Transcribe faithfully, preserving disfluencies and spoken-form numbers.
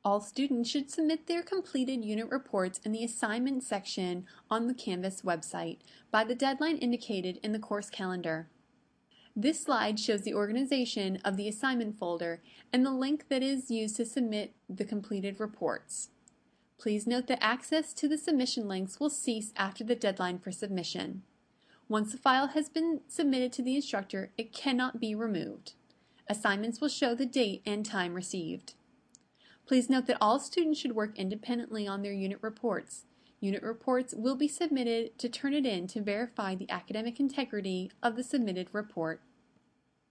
All students should submit their completed unit reports in the assignment section on the Canvas website by the deadline indicated in the course calendar. This slide shows the organization of the assignment folder and the link that is used to submit the completed reports. Please note that access to the submission links will cease after the deadline for submission. Once the file has been submitted to the instructor, it cannot be removed. Assignments will show the date and time received. Please note that all students should work independently on their unit reports. Unit reports will be submitted to Turnitin to verify the academic integrity of the submitted report.